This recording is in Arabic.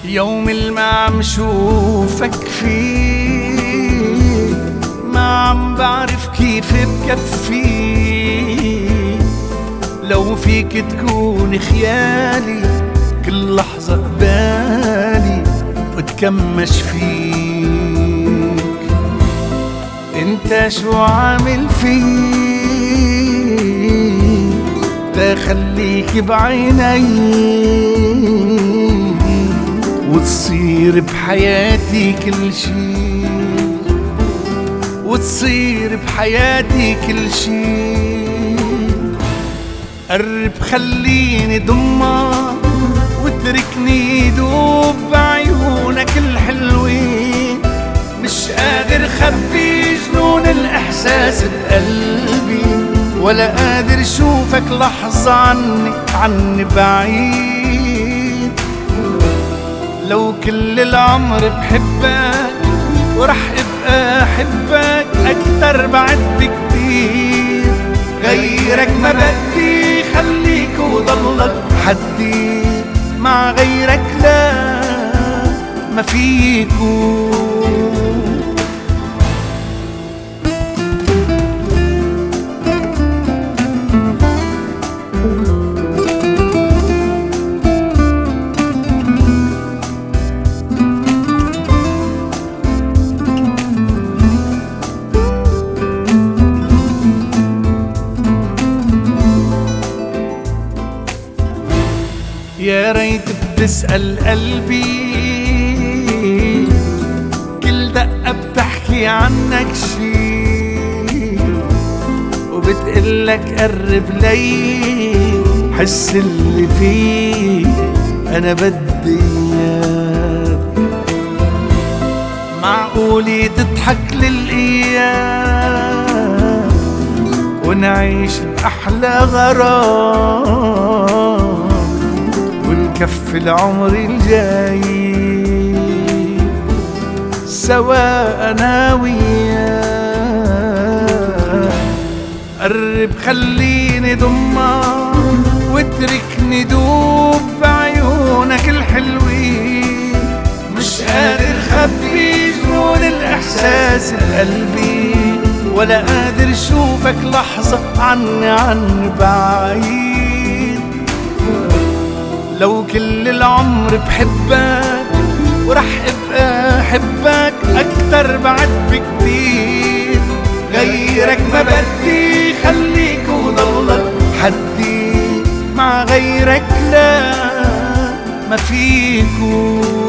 يوم اللي ما عم شوفك فيه ما عم بعرف كيف بكفي. لو فيك تكون خيالي كل لحظة قبالي وتكمش فيك. انت شو عامل فيك تخليك بعيني وتصير بحياتي كل شي، وتصير بحياتي كل شي. قرب خليني ضمك واتركني دوب بعيونك الحلوين. مش قادر خبي جنون الإحساس بقلبي، ولا قادر شوفك لحظة عني بعيد. لو كل العمر بحبك ورح ابقى احبك اكتر بعد بكتير. غيرك ما بدي خليك وضلك حدي، مع غيرك لا ما فيكو. يا ريت بتسأل قلبي كل دقة بتحكي عنك شي، وبتقلك قرب لي حس اللي فيه أنا بدي إياك. معقولي تضحك للأيام ونعيش بأحلى غرام ونكفي العمر الجاي سوا أنا وياك. قرب خليني ضمك واتركني دوب بعيونك الحلوين. مش قادر خبي جنون الإحساس بقلبي، ولا قادر شوفك لحظة عني بعيد. لو كل العمر بحبك ورح ابقى احبك اكتر بعد بكتير. غيرك ما بدي خليك وضلك حدي، مع غيرك لا ما فيكو.